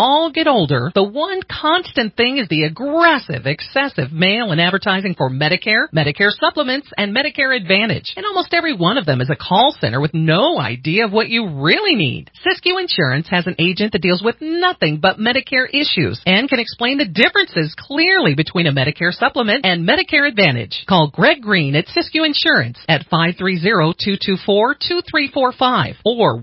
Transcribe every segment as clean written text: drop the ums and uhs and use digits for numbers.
all get older, the one constant thing is the aggressive, excessive mail and advertising for Medicare, Medicare supplements, and Medicare Advantage. And almost every one of them is a call center with no idea of what you really need. Siskiyou Insurance has an agent that deals with nothing but Medicare issues and can explain the differences clearly between a Medicare supplement and Medicare Advantage. Call Greg Green at Siskiyou Insurance at 530-224-2345 or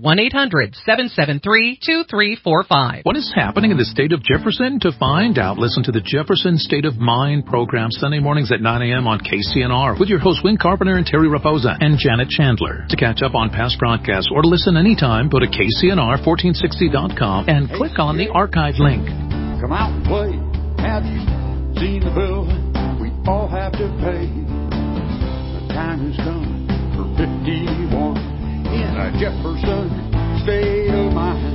1-800-773-2345. What is happening in the state of Jefferson? To find out, listen to the Jefferson State of Mind program Sunday mornings at 9 a.m. on KCNR with your hosts Win Carpenter and Terry Raposa and Janet Chandler. To catch up on past broadcasts or to listen anytime, go to KCNR1460.com and click on the archive link. Come out and play. Have you seen the bill we all have to pay? The time has come for 51 in a Jefferson State of Mind.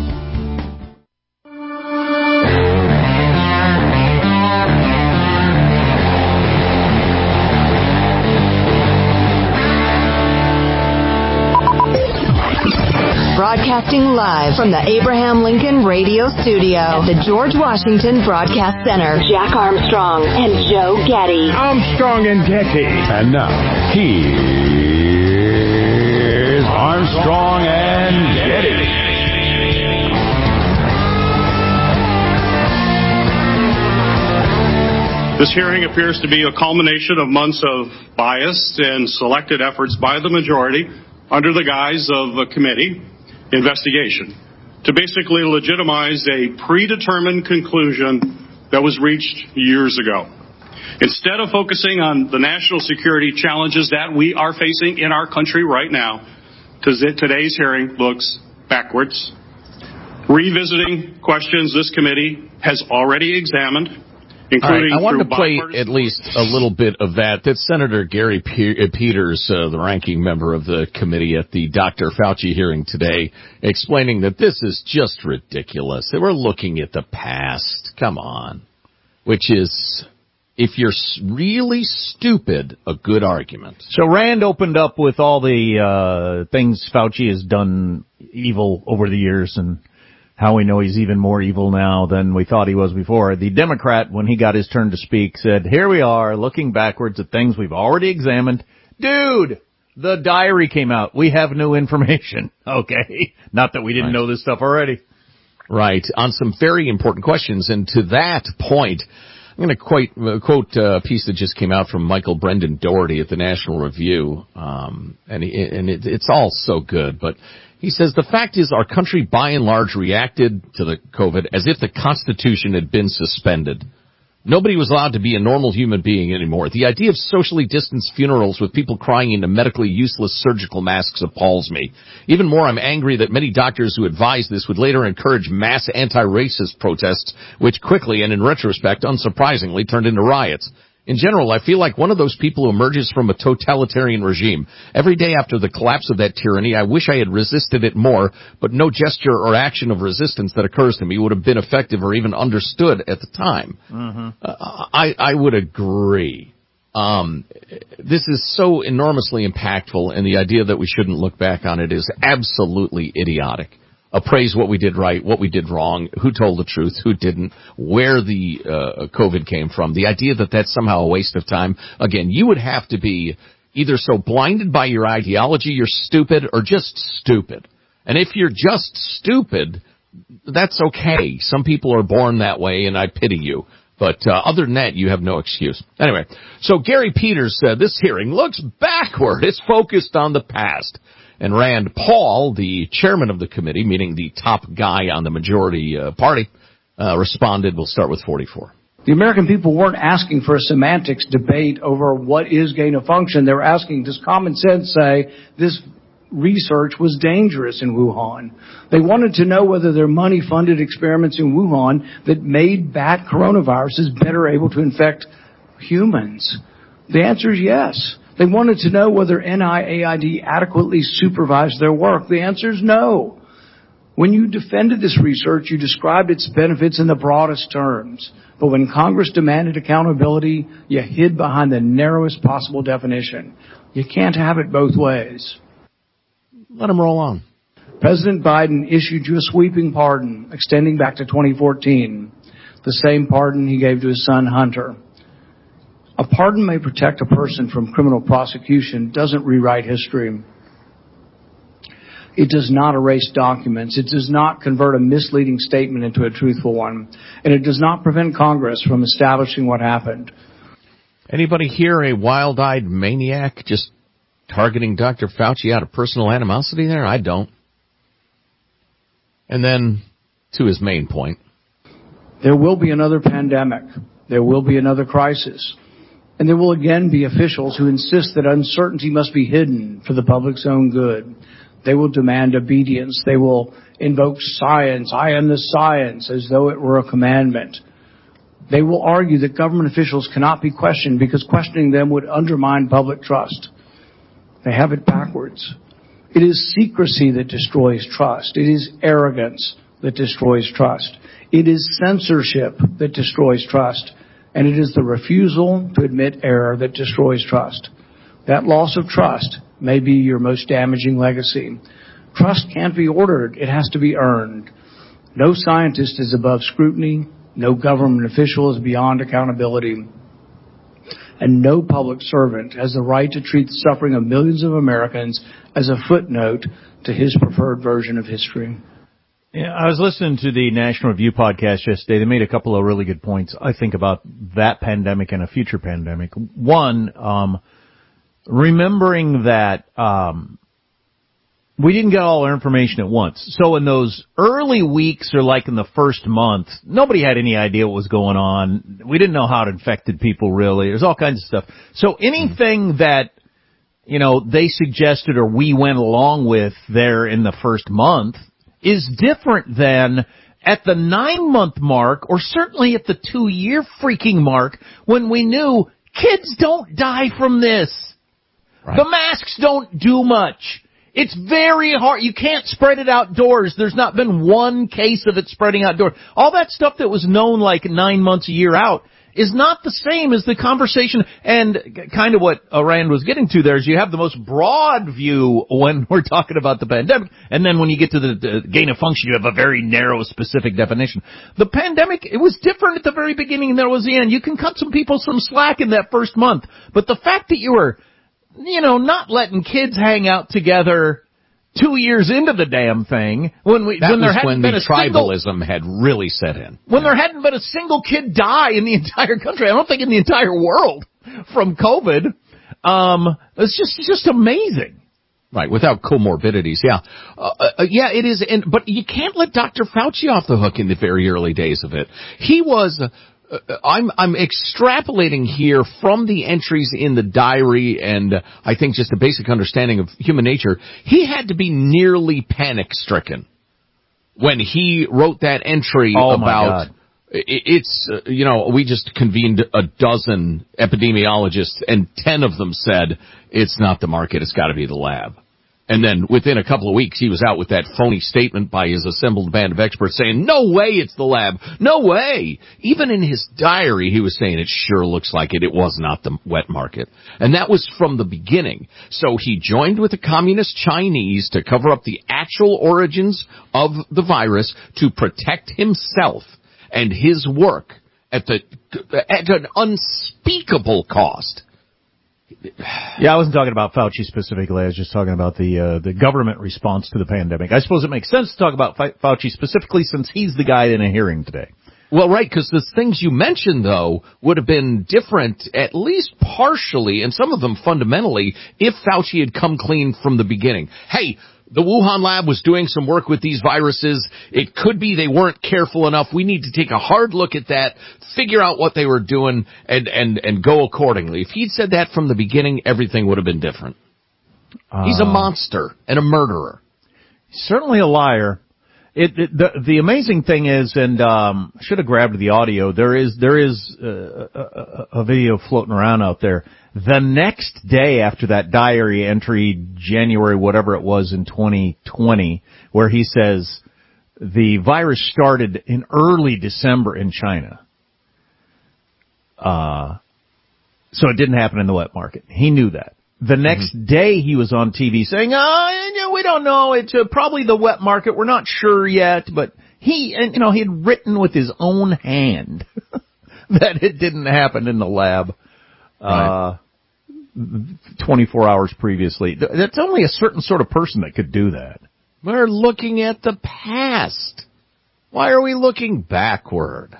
Broadcasting live from the Abraham Lincoln Radio Studio at the George Washington Broadcast Center. Jack Armstrong and Joe Getty. Armstrong and Getty. And now, here's Armstrong and Getty. This hearing appears to be a culmination of months of biased and selected efforts by the majority under the guise of a committee investigation to basically legitimize a predetermined conclusion that was reached years ago. Instead of focusing on the national security challenges that we are facing in our country right now, today's hearing looks backwards, revisiting questions this committee has already examined, including. All right, I wanted to play at least a little bit of that. That's Senator Gary Peters, the ranking member of the committee at the Dr. Fauci hearing today, explaining that this is just ridiculous. That we're looking at the past. Come on. Which is, if you're really stupid, a good argument. So Rand opened up with all the things Fauci has done evil over the years and how we know he's even more evil now than we thought he was before. The Democrat, when he got his turn to speak, said, here we are looking backwards at things we've already examined. Dude, the diary came out. We have new information. Okay. Not that we didn't know this stuff already. Right. On some very important questions. And to that point, I'm going to quote a piece that just came out from Michael Brendan Doherty at the National Review. It's all so good, but he says, the fact is our country by and large reacted to the COVID as if the Constitution had been suspended. Nobody was allowed to be a normal human being anymore. The idea of socially distanced funerals with people crying into medically useless surgical masks appalls me. Even more, I'm angry that many doctors who advised this would later encourage mass anti-racist protests, which quickly and in retrospect, unsurprisingly, turned into riots. In general, I feel like one of those people who emerges from a totalitarian regime. Every day after the collapse of that tyranny, I wish I had resisted it more, but no gesture or action of resistance that occurs to me would have been effective or even understood at the time. Mm-hmm. I would agree. This is so enormously impactful, and the idea that we shouldn't look back on it is absolutely idiotic. Appraise what we did right, what we did wrong, who told the truth, who didn't, where the COVID came from. The idea that that's somehow a waste of time. Again, you would have to be either so blinded by your ideology you're stupid or just stupid. And if you're just stupid, that's okay. Some people are born that way, and I pity you. But other than that, you have no excuse. Anyway, so Gary Peters said this hearing looks backward. It's focused on the past. And Rand Paul, the chairman of the committee, meaning the top guy on the majority party, responded. We'll start with 44. The American people weren't asking for a semantics debate over what is gain of function. They were asking, does common sense say this research was dangerous in Wuhan? They wanted to know whether their money-funded experiments in Wuhan that made bat coronaviruses better able to infect humans. The answer is yes. They wanted to know whether NIAID adequately supervised their work. The answer is no. When you defended this research, you described its benefits in the broadest terms. But when Congress demanded accountability, you hid behind the narrowest possible definition. You can't have it both ways. Let them roll on. President Biden issued you a sweeping pardon extending back to 2014, the same pardon he gave to his son Hunter. A pardon may protect a person from criminal prosecution, doesn't rewrite history. It does not erase documents. It does not convert a misleading statement into a truthful one. And it does not prevent Congress from establishing what happened. Anybody here a wild-eyed maniac just targeting Dr. Fauci out of personal animosity there? I don't. And then, to his main point. There will be another pandemic. There will be another crisis. And there will again be officials who insist that uncertainty must be hidden for the public's own good. They will demand obedience. They will invoke science. I am the science, as though it were a commandment. They will argue that government officials cannot be questioned because questioning them would undermine public trust. They have it backwards. It is secrecy that destroys trust. It is arrogance that destroys trust. It is censorship that destroys trust. And it is the refusal to admit error that destroys trust. That loss of trust may be your most damaging legacy. Trust can't be ordered. It has to be earned. No scientist is above scrutiny. No government official is beyond accountability. And no public servant has the right to treat the suffering of millions of Americans as a footnote to his preferred version of history. Yeah, I was listening to the National Review podcast yesterday. They made a couple of really good points, I think, about that pandemic and a future pandemic. One, remembering that we didn't get all our information at once. So in those early weeks or like in the first month, nobody had any idea what was going on. We didn't know how it infected people really. There's all kinds of stuff. So anything that, you know, they suggested or we went along with there in the first month is different than at the 9-month mark or certainly at the 2-year freaking mark when we knew kids don't die from this. Right. The masks don't do much. It's very hard. You can't spread it outdoors. There's not been one case of it spreading outdoors. All that stuff that was known like 9 months, a year out is not the same as the conversation. And kind of what Rand was getting to there is you have the most broad view when we're talking about the pandemic. And then when you get to the gain of function, you have a very narrow, specific definition. The pandemic, it was different at the very beginning than it was the end. You can cut some people some slack in that first month. But the fact that you were, you know, not letting kids hang out together 2 years into the damn thing when tribalism had really set in. When there hadn't been a single kid die in the entire country. I don't think in the entire world from COVID. It's just amazing. Right, without comorbidities, yeah. Yeah, it is, but you can't let Dr. Fauci off the hook in the very early days of it. He was, I'm extrapolating here from the entries in the diary and I think just a basic understanding of human nature. He had to be nearly panic-stricken when he wrote that entry about it's, you know, we just convened a dozen epidemiologists and 10 of them said it's not the market, it's got to be the lab. And then within a couple of weeks, he was out with that phony statement by his assembled band of experts saying, no way it's the lab. No way. Even in his diary, he was saying it sure looks like it. It was not the wet market. And that was from the beginning. So he joined with the communist Chinese to cover up the actual origins of the virus to protect himself and his work at an unspeakable cost. Yeah, I wasn't talking about Fauci specifically. I was just talking about the government response to the pandemic. I suppose it makes sense to talk about Fauci specifically since he's the guy in a hearing today. Well, right, because the things you mentioned, though, would have been different, at least partially, and some of them fundamentally, if Fauci had come clean from the beginning. Hey, the Wuhan lab was doing some work with these viruses. It could be they weren't careful enough. We need to take a hard look at that, figure out what they were doing, and go accordingly. If he'd said that from the beginning, everything would have been different. He's a monster and a murderer. Certainly a liar. The amazing thing is, and I should have grabbed the audio. There is a video floating around out there. The next day after that diary entry, January whatever it was in 2020, where he says the virus started in early December in China. So it didn't happen in the wet market. He knew that. The next day he was on TV saying, we don't know. It's probably the wet market. We're not sure yet. But he had written with his own hand that it didn't happen in the lab 24 hours previously. That's only a certain sort of person that could do that. We're looking at the past. Why are we looking backward?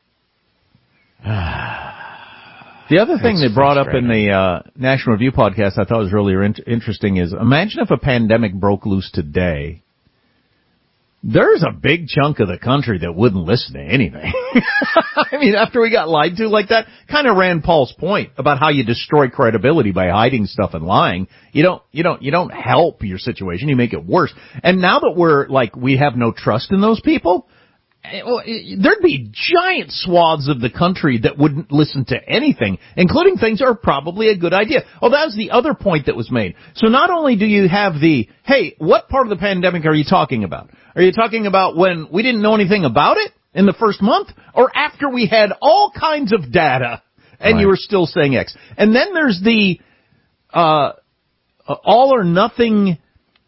The other thing they brought up in the National Review podcast I thought was really interesting is, imagine if a pandemic broke loose today. There's a big chunk of the country that wouldn't listen to anything. I mean, after we got lied to like that, kind of Rand Paul's point about how you destroy credibility by hiding stuff and lying. You don't help your situation. You make it worse. And now that we have no trust in those people, there'd be giant swaths of the country that wouldn't listen to anything, including things that are probably a good idea. Oh, that was the other point that was made. So not only do you have hey, what part of the pandemic are you talking about? Are you talking about when we didn't know anything about it in the first month, or after we had all kinds of data and you were still saying X? And then there's the all or nothing,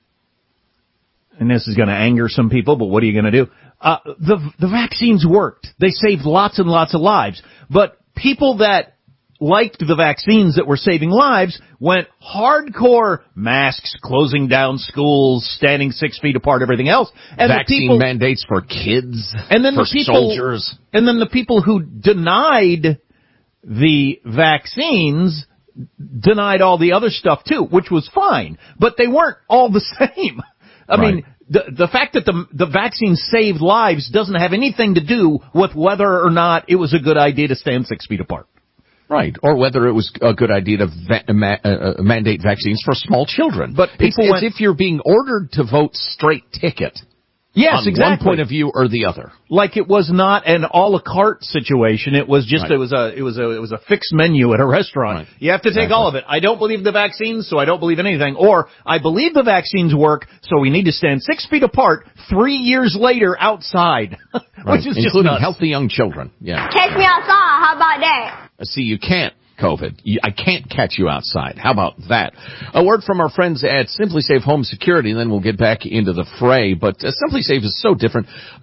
and this is going to anger some people, but what are you going to do? The vaccines worked. They saved lots and lots of lives. But people that liked the vaccines that were saving lives went hardcore masks, closing down schools, standing 6 feet apart, everything else. And vaccine mandates for kids, and then for soldiers. And then the people who denied the vaccines denied all the other stuff too, which was fine. But they weren't all the same. I mean, the fact that the vaccine saved lives doesn't have anything to do with whether or not it was a good idea to stand 6 feet apart. Right, or whether it was a good idea to mandate vaccines for small children. But people it's if you're being ordered to vote straight ticket. Yes, on exactly. one point of view or the other. Like it was not an a la carte situation. It was just it was a fixed menu at a restaurant. Right. You have to take all of it. I don't believe the vaccines, so I don't believe anything. Or I believe the vaccines work, so we need to stand 6 feet apart 3 years later outside, which is just including nuts. healthy young children. Yeah. Catch me outside. How about that? See, you can't, COVID. I can't catch you outside. How about that? A word from our friends at SimpliSafe Home Security, and then we'll get back into the fray. But SimpliSafe is so different.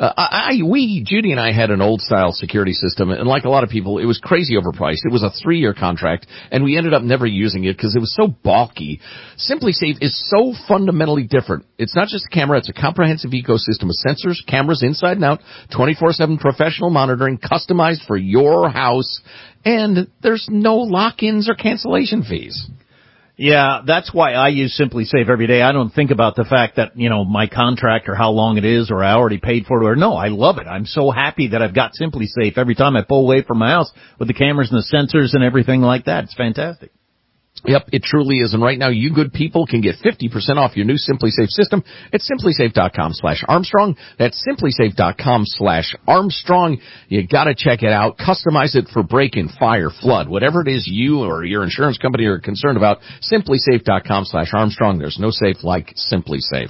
Judy and I had an old-style security system, and like a lot of people, it was crazy overpriced. It was a 3-year contract, and we ended up never using it because it was so bulky. SimpliSafe is so fundamentally different. It's not just a camera. It's a comprehensive ecosystem of sensors, cameras inside and out, 24/7 professional monitoring, customized for your house. And there's no lock-ins or cancellation fees. Yeah, that's why I use SimpliSafe every day. I don't think about the fact that, my contract or how long it is or I already paid for it or no, I love it. I'm so happy that I've got SimpliSafe every time I pull away from my house with the cameras and the sensors and everything like that. It's fantastic. Yep, it truly is. And right now, you good people can get 50% off your new SimpliSafe system at SimpliSafe.com/Armstrong. That's SimpliSafe.com/Armstrong. You gotta check it out. Customize it for break-in, fire, flood, whatever it is you or your insurance company are concerned about. SimpliSafe.com/Armstrong. There's no safe like SimpliSafe.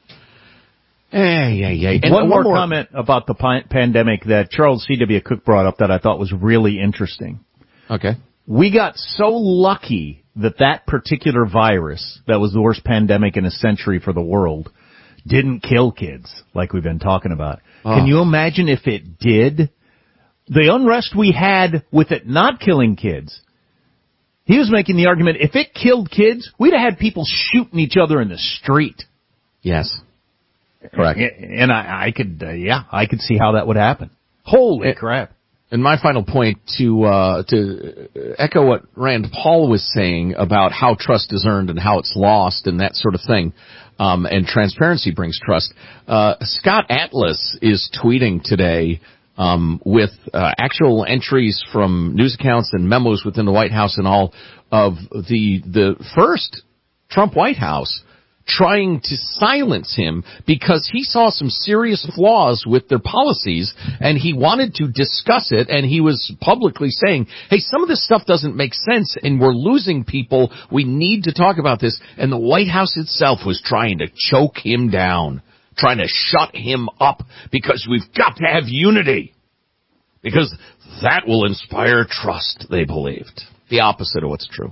And one more comment about the pandemic that Charles C.W. Cook brought up that I thought was really interesting. Okay. We got so lucky that particular virus, that was the worst pandemic in a century for the world, didn't kill kids like we've been talking about. Oh. Can you imagine if it did? The unrest we had with it not killing kids. He was making the argument, if it killed kids, we'd have had people shooting each other in the street. Yes. Correct. And I could see how that would happen. Holy crap. And my final point to echo what Rand Paul was saying about how trust is earned and how it's lost and that sort of thing, and transparency brings trust. Scott Atlas is tweeting today with actual entries from news accounts and memos within the White House and all of the first Trump White House trying to silence him because he saw some serious flaws with their policies and he wanted to discuss it, and he was publicly saying, hey, some of this stuff doesn't make sense and we're losing people. We need to talk about this. And the White House itself was trying to choke him down, trying to shut him up because we've got to have unity because that will inspire trust, they believed. The opposite of what's true.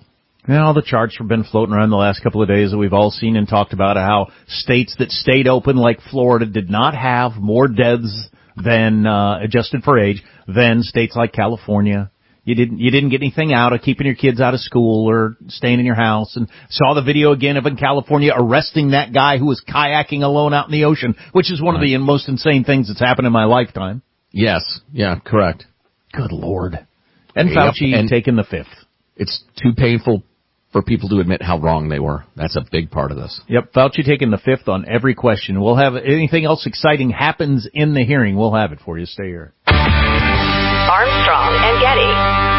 Well, the charts have been floating around the last couple of days that we've all seen and talked about how states that stayed open, like Florida, did not have more deaths than adjusted for age than states like California. You didn't get anything out of keeping your kids out of school or staying in your house. And saw the video again of in California arresting that guy who was kayaking alone out in the ocean, which is one of the most insane things that's happened in my lifetime. Yes. Yeah, correct. Good Lord. And Fauci taking the fifth. It's too painful for people to admit how wrong they were. That's a big part of this. Yep, Fauci taking the fifth on every question. We'll have anything else exciting happens in the hearing. We'll have it for you. Stay here. Armstrong and Getty.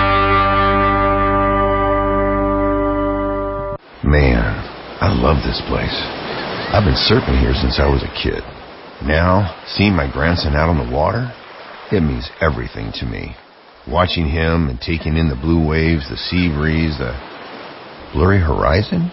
Man, I love this place. I've been surfing here since I was a kid. Now, seeing my grandson out on the water, it means everything to me. Watching him and taking in the blue waves, the sea breeze, the blurry horizon.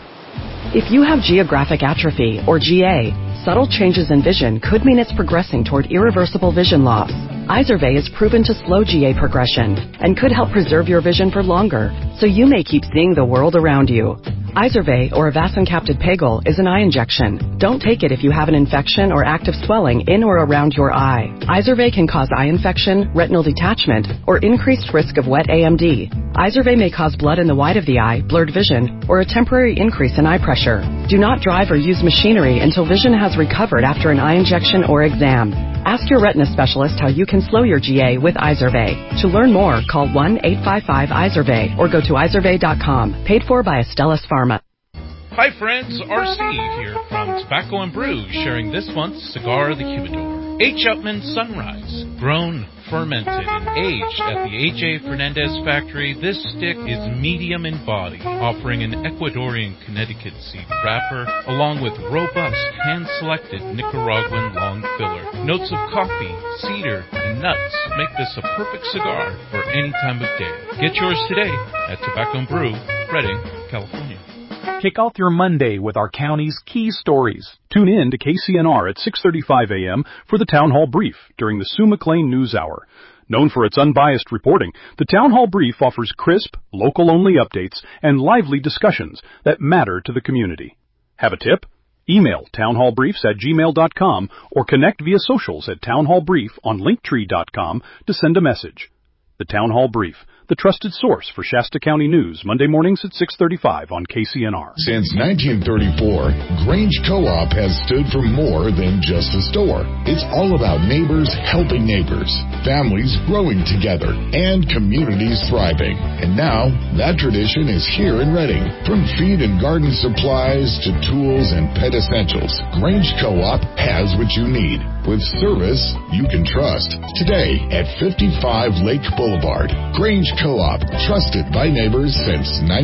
If you have geographic atrophy, or GA, subtle changes in vision could mean it's progressing toward irreversible vision loss. Izervay is proven to slow GA progression and could help preserve your vision for longer, so you may keep seeing the world around you. Izervay, or avacincaptad pegol, is an eye injection. Don't take it if you have an infection or active swelling in or around your eye. Izervay can cause eye infection, retinal detachment, or increased risk of wet AMD. Izervay may cause blood in the white of the eye, blurred vision, or a temporary increase in eye pressure. Do not drive or use machinery until vision has recovered after an eye injection or exam. Ask your retina specialist how you can slow your GA with Izervay. To learn more, call 1-855-IZERVAY or go to izervay.com. Paid for by Astellas Pharma. Hi friends, RC here from Tobacco and Brew, sharing this month's Cigar of the Humidor. H. Upmann Sunrise, grown, fermented, and aged at the A.J. Fernandez factory, this stick is medium in body, offering an Ecuadorian Connecticut seed wrapper, along with robust, hand-selected Nicaraguan long filler. Notes of coffee, cedar, and nuts make this a perfect cigar for any time of day. Get yours today at Tobacco and Brew, Redding, California. Kick off your Monday with our county's key stories. Tune in to KCNR at 6:35 a.m. for the Town Hall Brief during the Sue McLean News Hour. Known for its unbiased reporting, the Town Hall Brief offers crisp, local-only updates and lively discussions that matter to the community. Have a tip? Email townhallbriefs@gmail.com or connect via socials at townhallbrief on linktree.com to send a message. The Town Hall Brief, the trusted source for Shasta County news, Monday mornings at 6:35 on KCNR. Since 1934, Grange Co-op has stood for more than just a store. It's all about neighbors helping neighbors, families growing together, and communities thriving. And now, that tradition is here in Redding. From feed and garden supplies to tools and pet essentials, Grange Co-op has what you need, with service you can trust. Today at 55 Lake Boulevard, Grange Co-op, trusted by neighbors since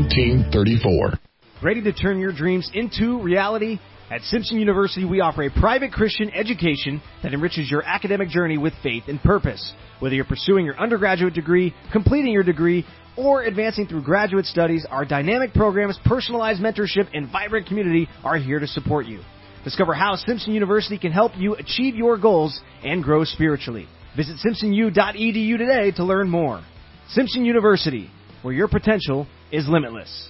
1934. Ready to turn your dreams into reality? At Simpson University, we offer a private Christian education that enriches your academic journey with faith and purpose. Whether you're pursuing your undergraduate degree, completing your degree, or advancing through graduate studies, our dynamic programs, personalized mentorship, and vibrant community are here to support you. Discover how Simpson University can help you achieve your goals and grow spiritually. Visit simpsonu.edu today to learn more. Simpson University, where your potential is limitless.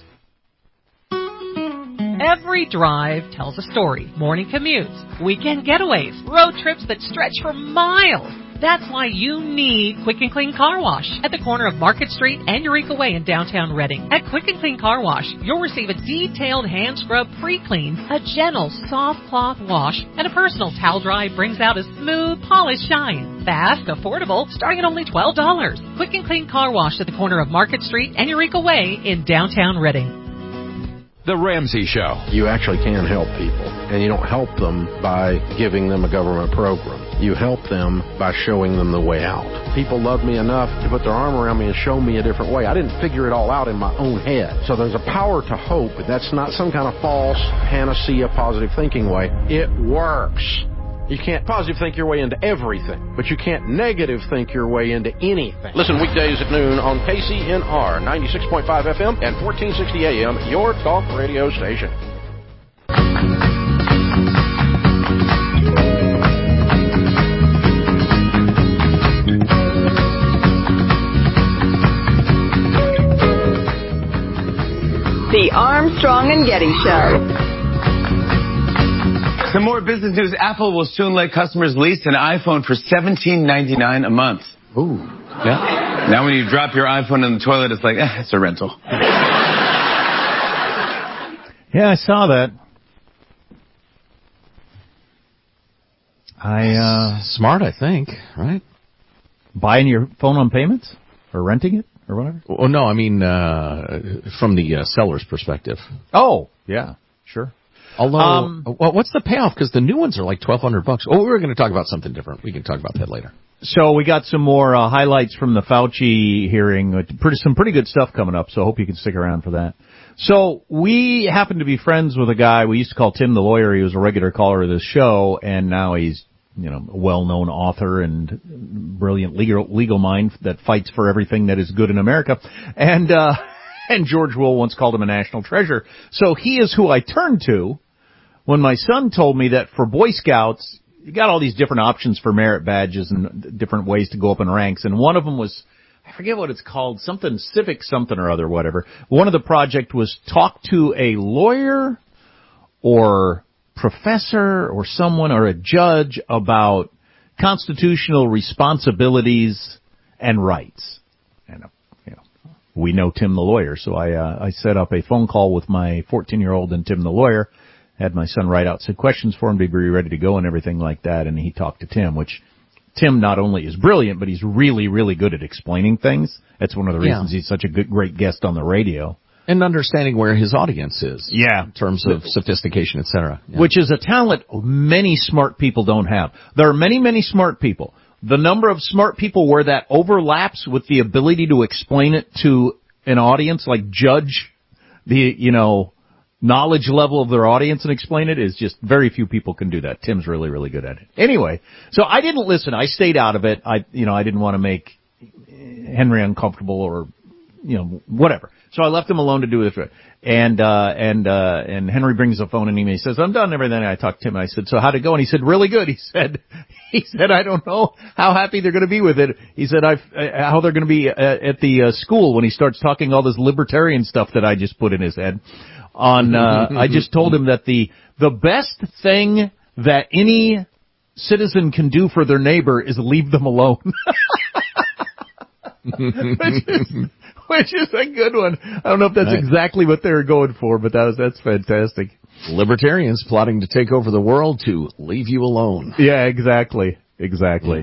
Every drive tells a story. Morning commutes, weekend getaways, road trips that stretch for miles. That's why you need Quick and Clean Car Wash at the corner of Market Street and Eureka Way in downtown Redding. At Quick and Clean Car Wash, you'll receive a detailed hand scrub pre-clean, a gentle soft cloth wash, and a personal towel dry brings out a smooth, polished shine. Fast, affordable, starting at only $12. Quick and Clean Car Wash at the corner of Market Street and Eureka Way in downtown Redding. The Ramsey Show. You actually can help people, and you don't help them by giving them a government program. You help them by showing them the way out. People love me enough to put their arm around me and show me a different way. I didn't figure it all out in my own head. So there's a power to hope. That's not some kind of false panacea positive thinking way. It works. You can't positive think your way into everything, but you can't negative think your way into anything. Listen weekdays at noon on KCNR 96.5 FM and 1460 AM, your talk radio station. The Armstrong and Getty Show. Some more business news. Apple will soon let customers lease an iPhone for $17.99 a month. Ooh. Yeah. Now when you drop your iPhone in the toilet, it's like, it's a rental. Yeah, I saw that. Smart, I think, right? Buying your phone on payments? Or renting it? Or whatever? Oh, no, I mean, from the seller's perspective. Oh, yeah, sure. Although, well, what's the payoff? Because the new ones are like $1,200. Oh, we're going to talk about something different. We can talk about that later. So we got some more highlights from the Fauci hearing. Some pretty good stuff coming up, so I hope you can stick around for that. So we happen to be friends with a guy we used to call Tim the Lawyer. He was a regular caller of this show, and now he's, a well-known author and brilliant legal mind that fights for everything that is good in America. And George Will once called him a national treasure. So he is who I turn to when my son told me that for Boy Scouts, you got all these different options for merit badges and different ways to go up in ranks. And one of them was, I forget what it's called, something civic something or other, whatever. One of the project was talk to a lawyer or professor or someone or a judge about constitutional responsibilities and rights. And, we know Tim the Lawyer, so I set up a phone call with my 14-year-old and Tim the Lawyer. Had my son write out some questions for him to be ready to go and everything like that, and he talked to Tim, which Tim not only is brilliant, but he's really, really good at explaining things. That's one of the reasons he's such a great guest on the radio. And understanding where his audience is. Yeah. In terms of sophistication, et cetera. Yeah. Which is a talent many smart people don't have. There are many, many smart people. The number of smart people where that overlaps with the ability to explain it to an audience, like judge the, knowledge level of their audience and explain it, is just very few people can do that. Tim's really, really good at it. Anyway, so I didn't listen. I stayed out of it. I didn't want to make Henry uncomfortable or, whatever. So I left him alone to do this. And Henry brings the phone and he says, I'm done everything. I talked to him. I said, so how'd it go? And he said, really good. He said, I don't know how happy they're going to be with it. He said, how they're going to be at the school when he starts talking all this libertarian stuff that I just put in his head. I just told him that the best thing that any citizen can do for their neighbor is leave them alone. Which is a good one. I don't know if that's exactly what they were going for, but that's fantastic. Libertarians plotting to take over the world to leave you alone. Yeah, exactly. That's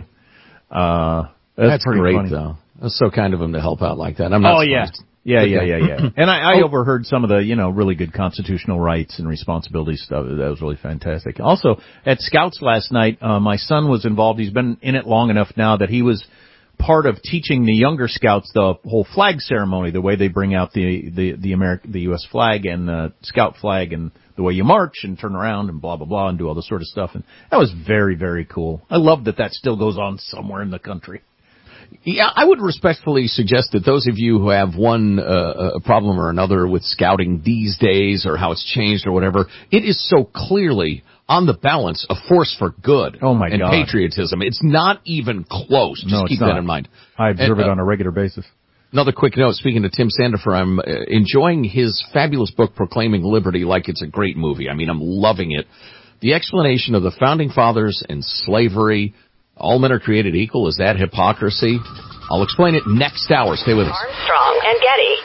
great, funny. Though. That's so kind of him to help out like that. I'm not surprised. Yeah. And I overheard some of the, really good constitutional rights and responsibilities stuff. That was really fantastic. Also, at Scouts last night, my son was involved. He's been in it long enough now that he was part of teaching the younger Scouts the whole flag ceremony, the way they bring out the U.S. flag and the Scout flag and the way you march and turn around and blah, blah, blah and do all this sort of stuff. And that was very, very cool. I love that still goes on somewhere in the country. Yeah, I would respectfully suggest that those of you who have one a problem or another with scouting these days or how it's changed or whatever, it is so clearly on the balance a force for good and patriotism. It's not even close. Just keep that in mind. I observe it on a regular basis. Another quick note, speaking to Tim Sandifer, I'm enjoying his fabulous book, Proclaiming Liberty, like it's a great movie. I mean, I'm loving it. The explanation of the Founding Fathers and slavery, all men are created equal, is that hypocrisy? I'll explain it next hour. Stay with us. Armstrong and Getty.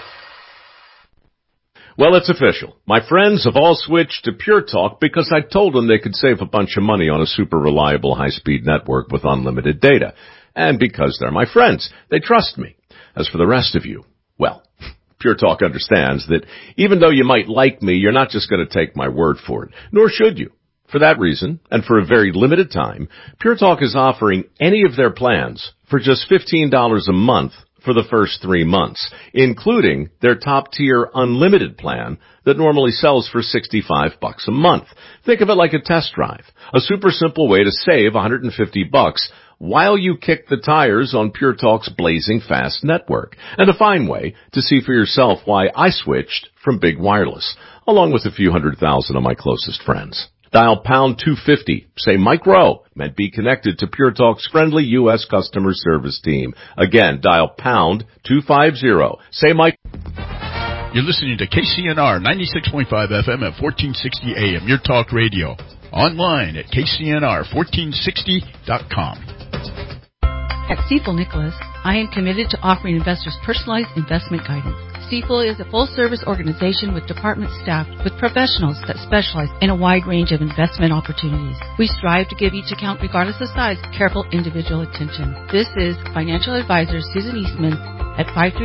Well, it's official. My friends have all switched to Pure Talk because I told them they could save a bunch of money on a super reliable high-speed network with unlimited data. And because they're my friends, they trust me. As for the rest of you, well, Pure Talk understands that even though you might like me, you're not just going to take my word for it, nor should you. For that reason, and for a very limited time, Pure Talk is offering any of their plans for just $15 a month for the first 3 months, including their top-tier unlimited plan that normally sells for $65 a month. Think of it like a test drive, a super simple way to save $150 while you kick the tires on Pure Talk's blazing fast network, and a fine way to see for yourself why I switched from Big Wireless, along with a few 100,000 of my closest friends. Dial pound 250, say Mike Rowe, and be connected to Pure Talk's friendly U.S. customer service team. Again, dial pound 250, say Mike. You're listening to KCNR 96.5 FM at 1460 AM, your talk radio. Online at kcnr1460.com. At Stifel Nicholas, I am committed to offering investors personalized investment guidance. Stifel is a full-service organization with department staffed with professionals that specialize in a wide range of investment opportunities. We strive to give each account, regardless of size, careful individual attention. This is financial advisor Susan Eastman at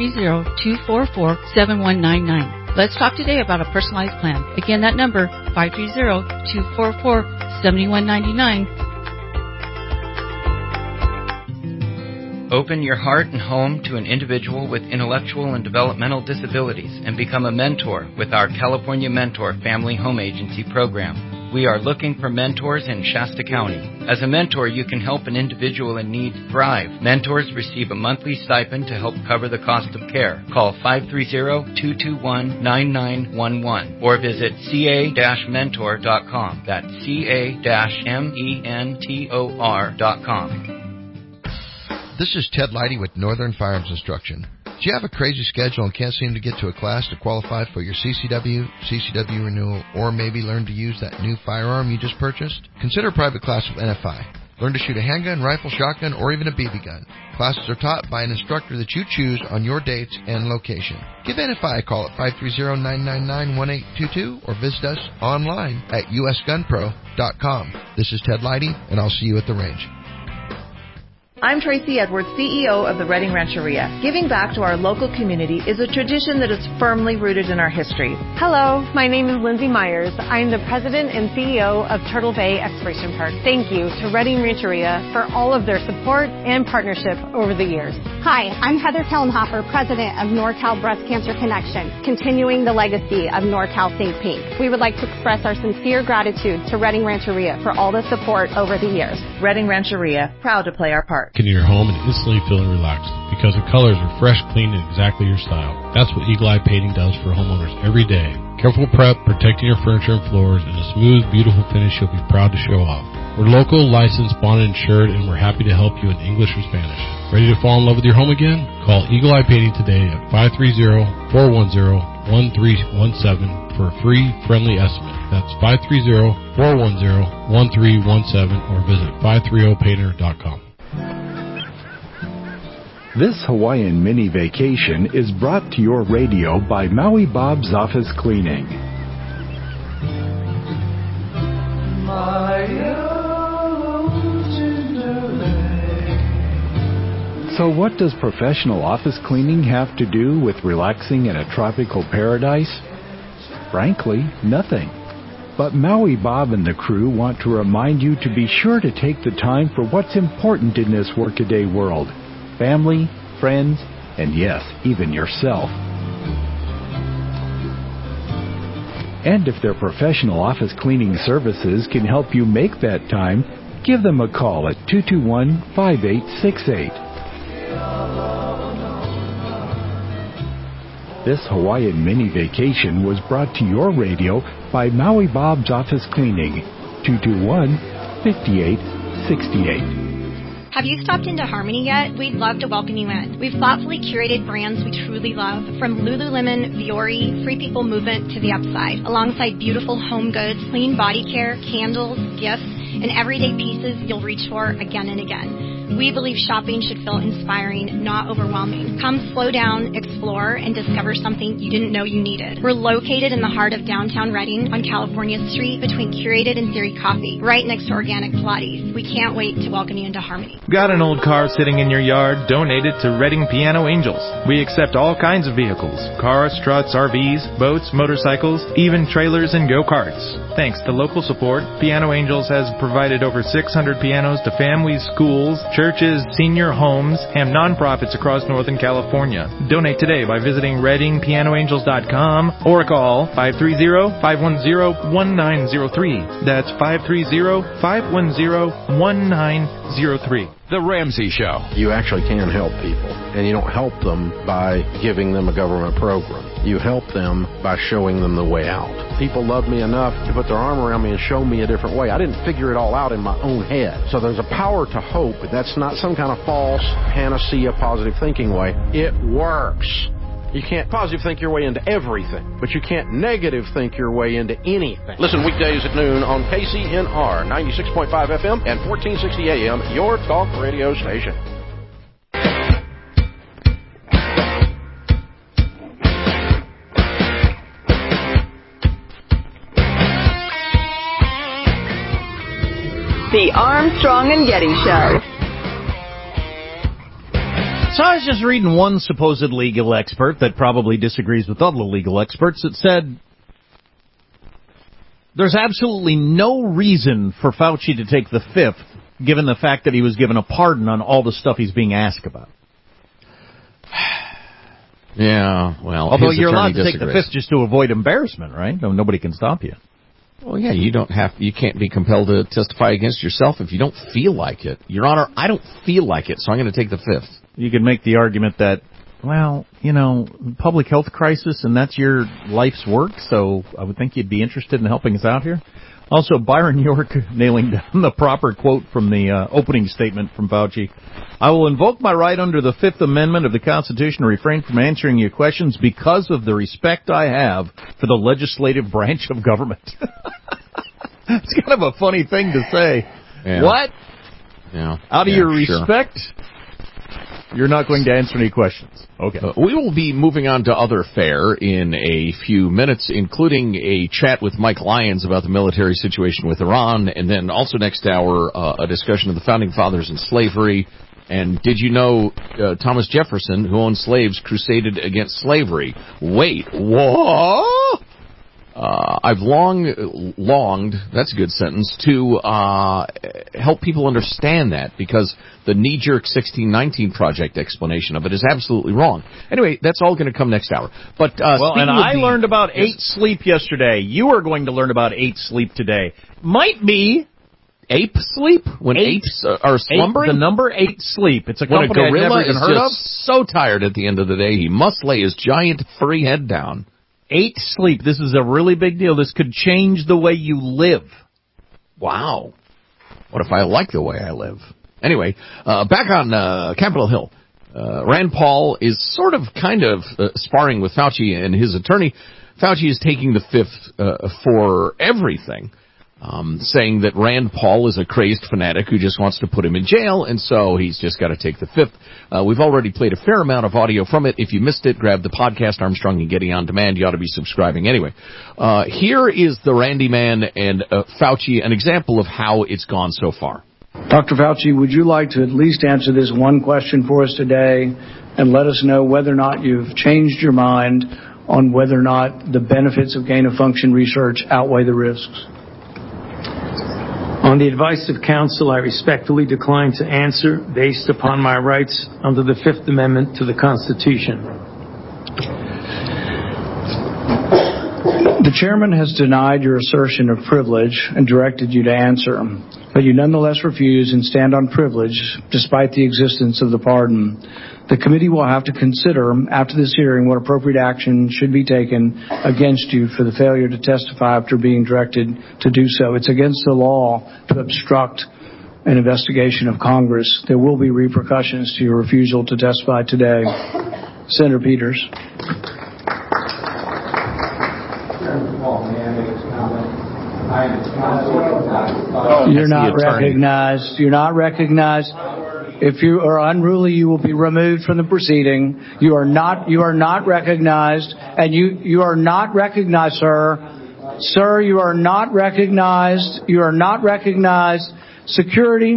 530-244-7199. Let's talk today about a personalized plan. Again, that number, 530-244-7199. Open your heart and home to an individual with intellectual and developmental disabilities and become a mentor with our California Mentor Family Home Agency program. We are looking for mentors in Shasta County. As a mentor, you can help an individual in need thrive. Mentors receive a monthly stipend to help cover the cost of care. Call 530-221-9911 or visit ca-mentor.com. That's ca-mentor.com. This is Ted Leidy with Northern Firearms Instruction. Do you have a crazy schedule and can't seem to get to a class to qualify for your CCW renewal, or maybe learn to use that new firearm you just purchased? Consider a private class with NFI. Learn to shoot a handgun, rifle, shotgun, or even a BB gun. Classes are taught by an instructor that you choose on your dates and location. Give NFI a call at 530-999-1822 or visit us online at usgunpro.com. This is Ted Leidy, and I'll see you at the range. I'm Tracy Edwards, CEO of the Redding Rancheria. Giving back to our local community is a tradition that is firmly rooted in our history. Hello, my name is Lindsay Myers. I'm the President and CEO of Turtle Bay Exploration Park. Thank you to Redding Rancheria for all of their support and partnership over the years. Hi, I'm Heather Kellenhofer, President of NorCal Breast Cancer Connection, continuing the legacy of NorCal Think Pink. We would like to express our sincere gratitude to Redding Rancheria for all the support over the years. Redding Rancheria, proud to play our part. In your home and instantly feeling relaxed because the colors are fresh, clean, and exactly your style. That's what Eagle Eye Painting does for homeowners every day. Careful prep, protecting your furniture and floors, and a smooth, beautiful finish you'll be proud to show off. We're local, licensed, bonded, insured, and we're happy to help you in English or Spanish. Ready to fall in love with your home again? Call Eagle Eye Painting today at 530-410-1317 for a free, friendly estimate. That's 530-410-1317 or visit 530painter.com. This Hawaiian mini vacation is brought to your radio by Maui Bob's Office Cleaning. So what does professional office cleaning have to do with relaxing in a tropical paradise? Frankly, nothing. But Maui Bob and the crew want to remind you to be sure to take the time for what's important in this workaday world. Family, friends, and yes, even yourself. And if their professional office cleaning services can help you make that time, give them a call at 221-5868. This Hawaiian mini vacation was brought to your radio by Maui Bob's Office Cleaning, 221-5868. Have you stopped into Harmony yet? We'd love to welcome you in. We've thoughtfully curated brands we truly love, from Lululemon, Viore, Free People Movement to The Upside, alongside beautiful home goods, clean body care, candles, gifts, and everyday pieces you'll reach for again and again. We believe shopping should feel inspiring, not overwhelming. Come slow down, explore, and discover something you didn't know you needed. We're located in the heart of downtown Redding on California Street between Curated and Theory Coffee, right next to Organic Pilates. We can't wait to welcome you into Harmony. Got an old car sitting in your yard? Donate it to Redding Piano Angels. We accept all kinds of vehicles: cars, trucks, RVs, boats, motorcycles, even trailers and go-karts. Thanks to local support, Piano Angels has provided over 600 pianos to families, schools, churches, senior homes, and nonprofits across Northern California. Donate today by visiting ReddingPianoAngels.com or call 530-510-1903. That's 530-510-1903. The Ramsey Show. You actually can help people, and you don't help them by giving them a government program. You help them by showing them the way out. People love me enough to put their arm around me and show me a different way. I didn't figure it all out in my own head. So there's a power to hope, but that's not some kind of false panacea positive thinking way. It works. You can't positive think your way into everything, but you can't negative think your way into anything. Listen weekdays at noon on KCNR 96.5 FM and 1460 AM, your talk radio station. The Armstrong and Getty Show. So I was just reading one supposed legal expert that probably disagrees with other legal experts that said there's absolutely no reason for Fauci to take the fifth, given the fact that he was given a pardon on all the stuff he's being asked about. Yeah, well, although you're allowed to take the fifth just to avoid embarrassment, right? No, nobody can stop you. Well, yeah, you can't be compelled to testify against yourself if you don't feel like it. Your Honor, I don't feel like it, so I'm going to take the fifth. You could make the argument that, well, public health crisis, and that's your life's work, so I would think you'd be interested in helping us out here. Also, Byron York nailing down the proper quote from the opening statement from Fauci. I will invoke my right under the Fifth Amendment of the Constitution to refrain from answering your questions because of the respect I have for the legislative branch of government. It's kind of a funny thing to say. Yeah. What? Yeah. Out of your respect, you're not going to answer any questions. Okay. We will be moving on to other fare in a few minutes, including a chat with Mike Lyons about the military situation with Iran, and then also next hour, a discussion of the Founding Fathers and slavery. And did you know Thomas Jefferson, who owned slaves, crusaded against slavery? Wait, what? I've longed, that's a good sentence, to help people understand that, because the knee-jerk 1619 Project explanation of it is absolutely wrong. Anyway, that's all going to come next hour. But and I learned about 8 sleep yesterday. You are going to learn about 8 sleep today. Might be ape sleep? When apes are slumbering? The number 8 sleep. It's a when company a gorilla I've never even heard of. So tired at the end of the day, he must lay his giant furry head down. 8 sleep. This is a really big deal. This could change the way you live. Wow. What if I like the way I live? Anyway, back on Capitol Hill. Rand Paul is kind of sparring with Fauci and his attorney. Fauci is taking the fifth for everything, saying that Rand Paul is a crazed fanatic who just wants to put him in jail, and so he's just got to take the fifth. We've already played a fair amount of audio from it. If you missed it, grab the podcast, Armstrong and Getty On Demand. You ought to be subscribing anyway. Here is the Randy Man and Fauci, an example of how it's gone so far. Dr. Fauci, would you like to at least answer this one question for us today and let us know whether or not you've changed your mind on whether or not the benefits of gain-of-function research outweigh the risks? On the advice of counsel, I respectfully decline to answer based upon my rights under the Fifth Amendment to the Constitution. The chairman has denied your assertion of privilege and directed you to answer, but you nonetheless refuse and stand on privilege despite the existence of the pardon. The committee will have to consider after this hearing what appropriate action should be taken against you for the failure to testify after being directed to do so. It's against the law to obstruct an investigation of Congress. There will be repercussions to your refusal to testify today. Senator Peters. You're not recognized. You're not recognized. If you are unruly, you will be removed from the proceeding. You are not recognized, and you are not recognized, sir. Sir, you are not recognized. You are not recognized. Security.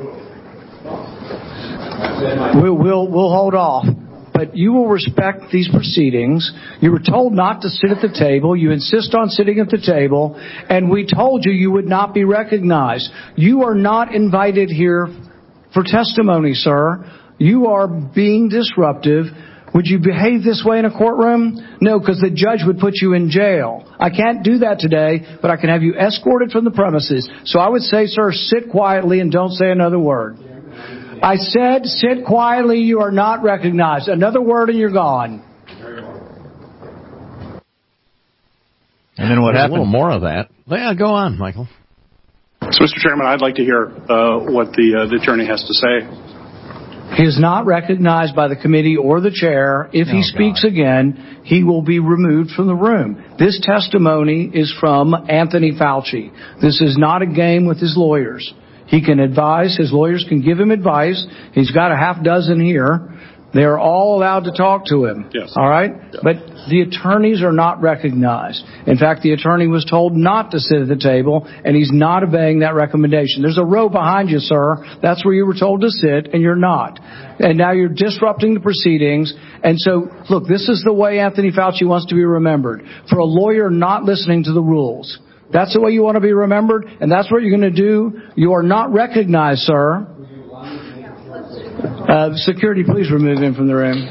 We'll hold off. But you will respect these proceedings. You were told not to sit at the table. You insist on sitting at the table. And we told you would not be recognized. You are not invited here for testimony, sir. You are being disruptive. Would you behave this way in a courtroom? No, because the judge would put you in jail. I can't do that today, but I can have you escorted from the premises. So I would say, sir, sit quietly and don't say another word. I said, sit quietly, you are not recognized. Another word and you're gone. And then what happened? A little more of that. Yeah, go on, Michael. So, Mr. Chairman, I'd like to hear what the attorney has to say. He is not recognized by the committee or the chair. If he speaks again, he will be removed from the room. This testimony is from Anthony Fauci. This is not a game with his lawyers. He can advise. His lawyers can give him advice. He's got a half dozen here. They are all allowed to talk to him. Yes. All right? Yeah. But the attorneys are not recognized. In fact, the attorney was told not to sit at the table, and he's not obeying that recommendation. There's a row behind you, sir. That's where you were told to sit, and you're not. And now you're disrupting the proceedings. And so, look, this is the way Anthony Fauci wants to be remembered. For a lawyer not listening to the rules. That's the way you want to be remembered, and that's what you're going to do. You are not recognized, sir. Security, please remove him from the room.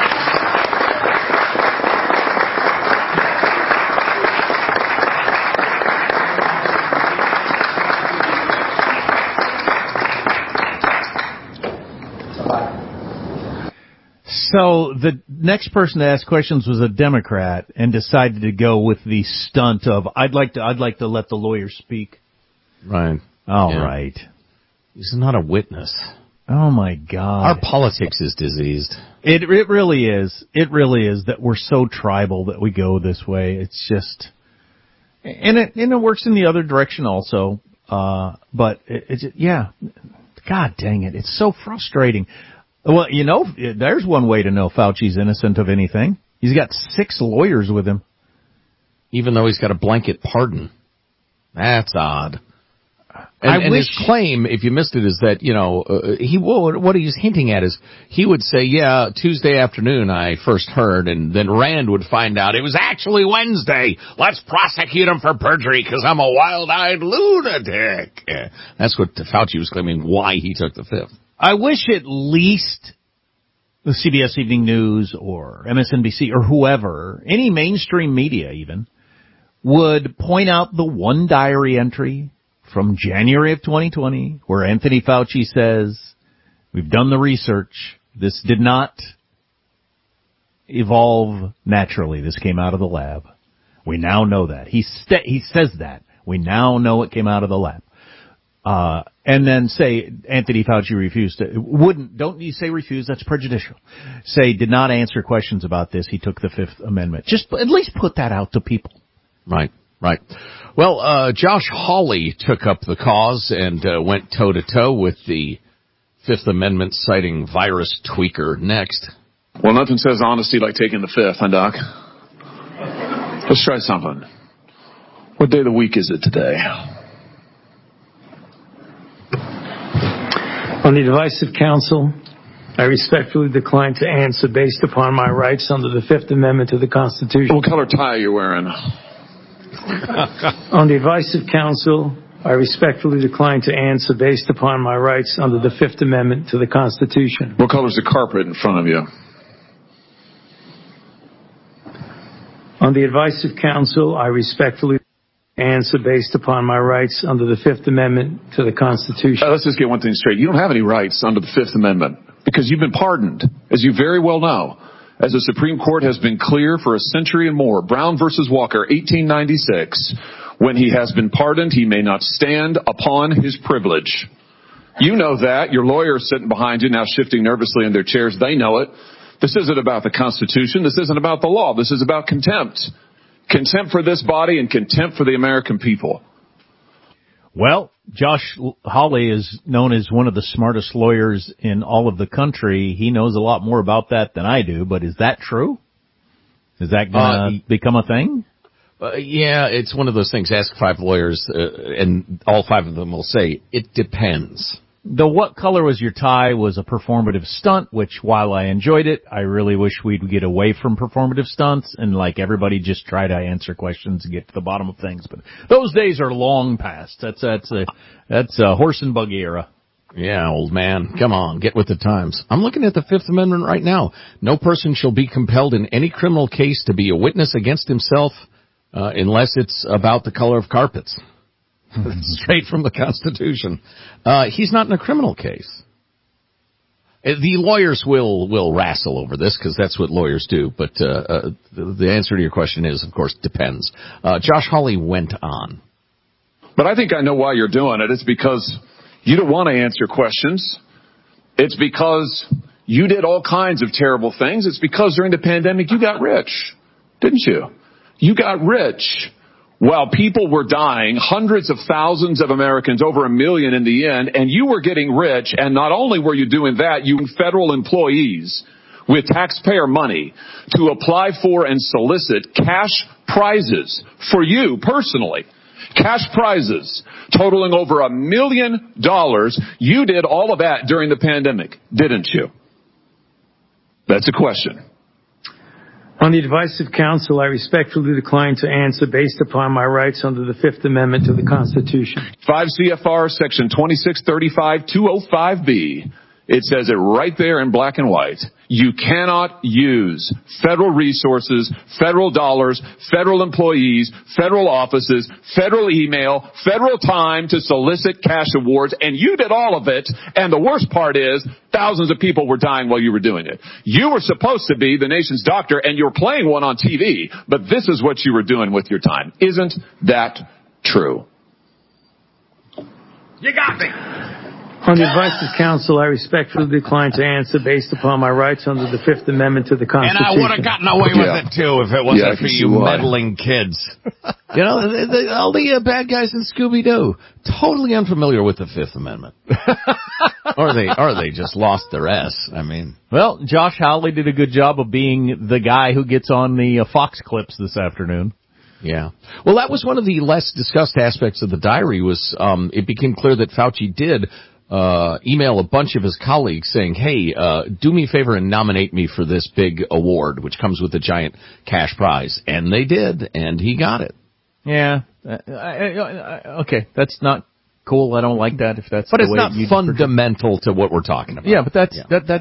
So the next person to ask questions was a Democrat and decided to go with the stunt of I'd like to let the lawyer speak. Right. All right. He's not a witness. Oh my God. Our politics is diseased. It really is. It really is that we're so tribal that we go this way. It's just, and it works in the other direction also. But yeah. God dang it. It's so frustrating. Well, you know, there's one way to know Fauci's innocent of anything. He's got 6 lawyers with him. Even though he's got a blanket pardon. That's odd. And his claim, if you missed it, is that, you know, what he's hinting at is he would say, yeah, Tuesday afternoon I first heard, and then Rand would find out it was actually Wednesday. Let's prosecute him for perjury because I'm a wild-eyed lunatic. That's what Fauci was claiming, why he took the Fifth. I wish at least the CBS Evening News or MSNBC or whoever, any mainstream media even, would point out the one diary entry from January of 2020 where Anthony Fauci says, we've done the research. This did not evolve naturally. This came out of the lab. We now know that. He says that. We now know it came out of the lab. And then say Anthony Fauci refused don't you say refuse, that's prejudicial. Say did not answer questions about this, he took the Fifth Amendment. Just at least put that out to people. Right. Well, Josh Hawley took up the cause and went toe-to-toe with the Fifth Amendment citing virus tweaker next. Well, nothing says honesty like taking the Fifth, huh, Doc? Let's try something. What day of the week is it today? On the advice of counsel, I respectfully decline to answer based upon my rights under the Fifth Amendment to the Constitution. What color tie are you wearing? On the advice of counsel, I respectfully decline to answer based upon my rights under the Fifth Amendment to the Constitution. What color is the carpet in front of you? On the advice of counsel, I respectfully answer based upon my rights under the Fifth Amendment to the Constitution. Let's just get one thing straight. You don't have any rights under the Fifth Amendment because you've been pardoned, as you very well know. As the Supreme Court has been clear for a century and more, Brown versus Walker, 1896, when he has been pardoned, he may not stand upon his privilege. You know that. Your lawyers sitting behind you now shifting nervously in their chairs. They know it. This isn't about the Constitution. This isn't about the law. This is about contempt. Contempt for this body and contempt for the American people. Well, Josh Hawley is known as one of the smartest lawyers in all of the country. He knows a lot more about that than I do, but is that true? Is that going to become a thing? Yeah, it's one of those things. Ask 5 lawyers, and all 5 of them will say, it depends. The what color was your tie was a performative stunt, which while I enjoyed it, I really wish we'd get away from performative stunts and like everybody just try to answer questions and get to the bottom of things. But those days are long past. That's a horse and buggy era. Yeah, old man. Come on, get with the times. I'm looking at the Fifth Amendment right now. No person shall be compelled in any criminal case to be a witness against himself unless it's about the color of carpets. Straight from the Constitution. He's not in a criminal case. The lawyers will wrestle over this because that's what lawyers do. But the answer to your question is, of course, depends. Josh Hawley went on. But I think I know why you're doing it. It's because you don't want to answer questions. It's because you did all kinds of terrible things. It's because during the pandemic you got rich, didn't you? You got rich while people were dying, hundreds of thousands of Americans, over 1 million in the end, and you were getting rich. And not only were you doing that, you federal employees with taxpayer money to apply for and solicit cash prizes for you personally. Cash prizes totaling over $1 million. You did all of that during the pandemic, didn't you? That's a question. On the advice of counsel, I respectfully decline to answer based upon my rights under the Fifth Amendment to the Constitution. 5 CFR Section 2635-205B. It says it right there in black and white. You cannot use federal resources, federal dollars, federal employees, federal offices, federal email, federal time to solicit cash awards, and you did all of it, and the worst part is thousands of people were dying while you were doing it. You were supposed to be the nation's doctor, and you're playing one on TV, but this is what you were doing with your time. Isn't that true? You got me! On the advice of counsel, I respectfully decline to answer based upon my rights under the Fifth Amendment to the Constitution. And I would have gotten away with it, too, if it wasn't for you meddling kids. You know, all the bad guys in Scooby-Doo, totally unfamiliar with the Fifth Amendment. or they just lost their S. I mean. Well, Josh Hawley did a good job of being the guy who gets on the Fox clips this afternoon. Yeah. Well, that was one of the less discussed aspects of the diary was it became clear that Fauci did email a bunch of his colleagues saying, hey, do me a favor and nominate me for this big award, which comes with a giant cash prize. And they did, and he got it. Yeah. Okay, that's not cool. I don't like that if that's but the it's way not fundamental to what we're talking about. Yeah, but that's,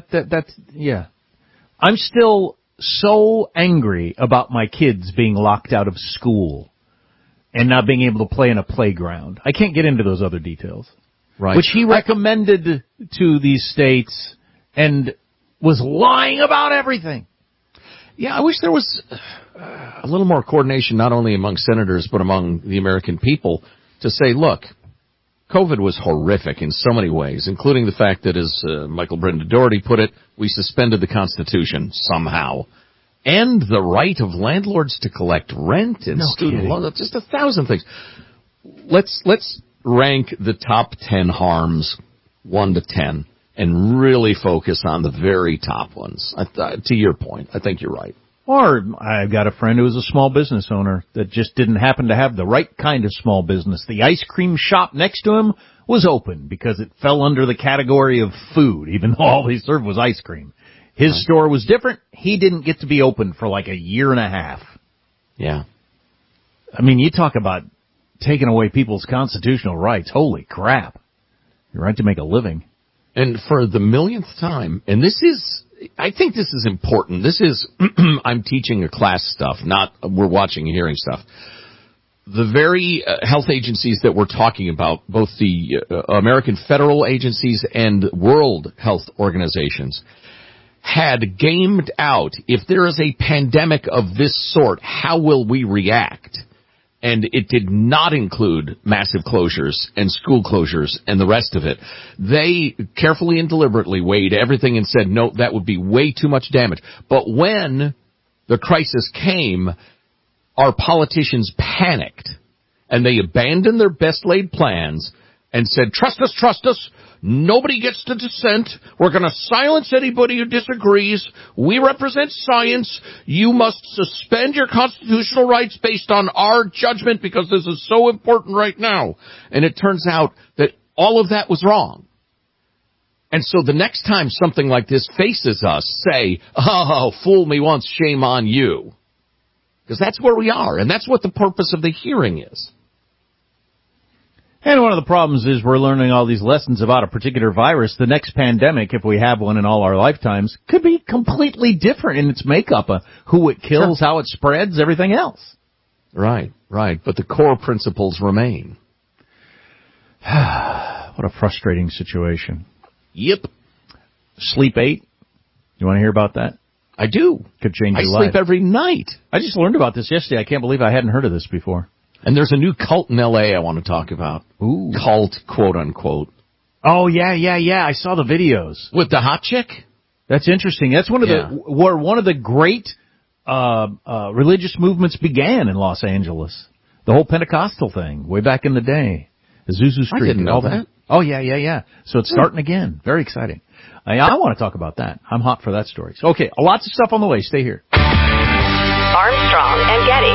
yeah. I'm still so angry about my kids being locked out of school and not being able to play in a playground. I can't get into those other details. Right. Which he recommended to these states and was lying about everything. Yeah, I wish there was a little more coordination, not only among senators, but among the American people to say, look, COVID was horrific in so many ways, including the fact that, as Michael Brendan Doherty put it, we suspended the Constitution somehow. And the right of landlords to collect rent and student loans, just 1,000 things. Let's rank the top 10 harms 1 to 10 and really focus on the very top ones. To your point, I think you're right. Or I've got a friend who was a small business owner that just didn't happen to have the right kind of small business. The ice cream shop next to him was open because it fell under the category of food, even though all he served was ice cream. His store was different. He didn't get to be open for like a year and a half. Yeah. I mean, you talk about taking away people's constitutional rights. Holy crap. Your right to make a living. And for the millionth time, and I think this is important. This is, I'm teaching a class stuff, not we're watching and hearing stuff. The very health agencies that we're talking about, both the American federal agencies and World Health Organizations, had gamed out, if there is a pandemic of this sort, how will we react? And it did not include massive closures and school closures and the rest of it. They carefully and deliberately weighed everything and said, no, that would be way too much damage. But when the crisis came, our politicians panicked and they abandoned their best laid plans and said, trust us. Nobody gets to dissent. We're going to silence anybody who disagrees. We represent science. You must suspend your constitutional rights based on our judgment because this is so important right now. And it turns out that all of that was wrong. And so the next time something like this faces us, say, oh, fool me once, shame on you. Because that's where we are, and that's what the purpose of the hearing is. And one of the problems is we're learning all these lessons about a particular virus. The next pandemic, if we have one in all our lifetimes, could be completely different in its makeup, who it kills, how it spreads, everything else. Right. But the core principles remain. What a frustrating situation. Yep. Sleep 8. You want to hear about that? I do. Could change your life. I sleep every night. I just learned about this yesterday. I can't believe I hadn't heard of this before. And there's a new cult in L.A. I want to talk about. Ooh. Cult, quote unquote. Oh, yeah. I saw the videos. With the hot chick? That's interesting. That's one of where one of the great religious movements began in Los Angeles. The whole Pentecostal thing, way back in the day. Azusa Street. I didn't know that. Oh, yeah. So it's starting again. Very exciting. I want to talk about that. I'm hot for that story. So, okay, lots of stuff on the way. Stay here. Armstrong and Getty.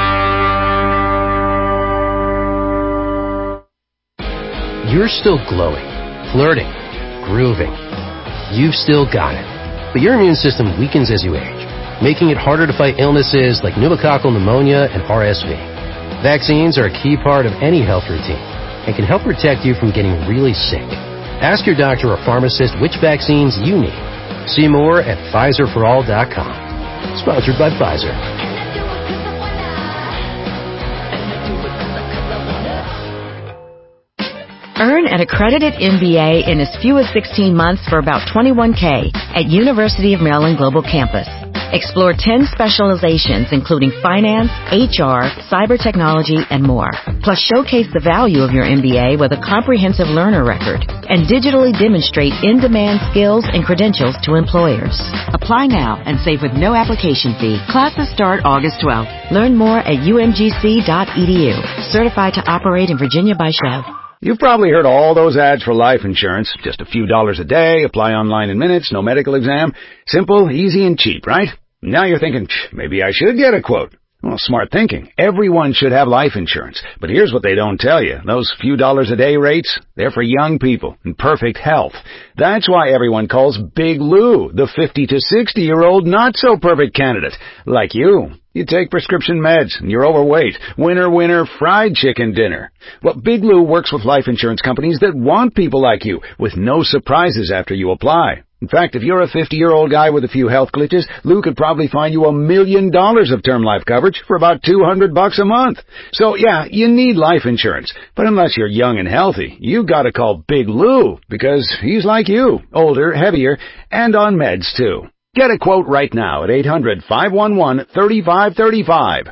You're still glowing, flirting, grooving. You've still got it. But your immune system weakens as you age, making it harder to fight illnesses like pneumococcal pneumonia and RSV. Vaccines are a key part of any health routine and can help protect you from getting really sick. Ask your doctor or pharmacist which vaccines you need. See more at PfizerForAll.com. Sponsored by Pfizer. Earn an accredited MBA in as few as 16 months for about $21K at University of Maryland Global Campus. Explore 10 specializations including finance, HR, cyber technology, and more. Plus showcase the value of your MBA with a comprehensive learner record and digitally demonstrate in-demand skills and credentials to employers. Apply now and save with no application fee. Classes start August 12th. Learn more at umgc.edu. Certified to operate in Virginia by Shell. You've probably heard all those ads for life insurance. Just a few dollars a day, apply online in minutes, no medical exam. Simple, easy, and cheap, right? Now you're thinking, maybe I should get a quote. Well, smart thinking. Everyone should have life insurance. But here's what they don't tell you. Those few dollars a day rates, they're for young people in perfect health. That's why everyone calls Big Lou the 50 to 60-year-old not-so-perfect candidate, like you. You take prescription meds, and you're overweight. Winner, fried chicken dinner. Well, Big Lou works with life insurance companies that want people like you, with no surprises after you apply. In fact, if you're a 50-year-old guy with a few health glitches, Lou could probably find you $1 million of term life coverage for about $200 a month. So, yeah, you need life insurance. But unless you're young and healthy, you gotta call Big Lou, because he's like you, older, heavier, and on meds, too. Get a quote right now at 800-511-3535,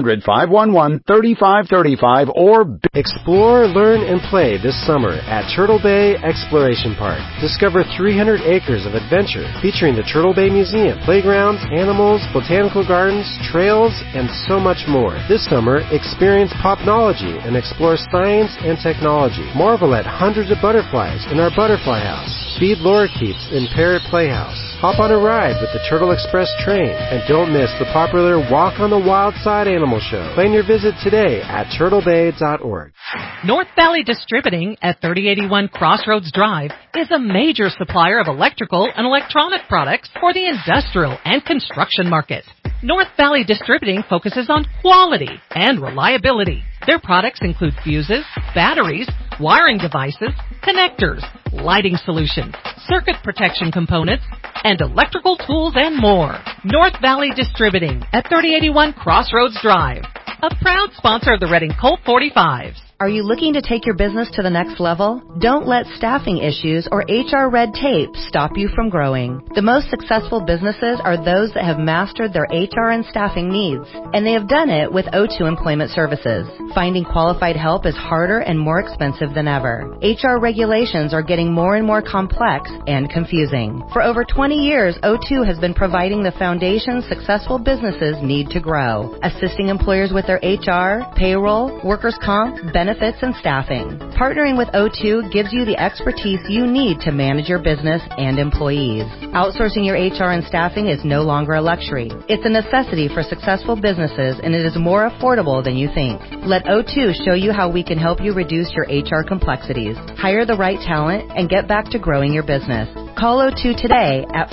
800-511-3535, or explore, learn, and play this summer at Turtle Bay Exploration Park. Discover 300 acres of adventure featuring the Turtle Bay Museum, playgrounds, animals, botanical gardens, trails, and so much more. This summer, experience popnology and explore science and technology. Marvel at hundreds of butterflies in our butterfly house. Feed lorikeets in Parrot Playhouse. Hop on a ride with the Turtle Express train, and don't miss the popular Walk on the Wild Side Animal Show. Plan your visit today at turtlebay.org. North Valley Distributing at 3081 Crossroads Drive is a major supplier of electrical and electronic products for the industrial and construction market. North Valley Distributing focuses on quality and reliability. Their products include fuses, batteries, wiring devices, connectors, lighting solutions, circuit protection components, and electrical tools and more. North Valley Distributing at 3081 Crossroads Drive, a proud sponsor of the Reading Colt 45s. Are you looking to take your business to the next level? Don't let staffing issues or HR red tape stop you from growing. The most successful businesses are those that have mastered their HR and staffing needs, and they have done it with O2 Employment Services. Finding qualified help is harder and more expensive than ever. HR regulations are getting more and more complex and confusing. For over 20 years, O2 has been providing the foundation successful businesses need to grow, assisting employers with their HR, payroll, workers' comp, benefits, and staffing. Partnering with O2 gives you the expertise you need to manage your business and employees. Outsourcing your HR and staffing is no longer a luxury. It's a necessity for successful businesses, and it is more affordable than you think. Let O2 show you how we can help you reduce your HR complexities, hire the right talent, and get back to growing your business. Call O2 today at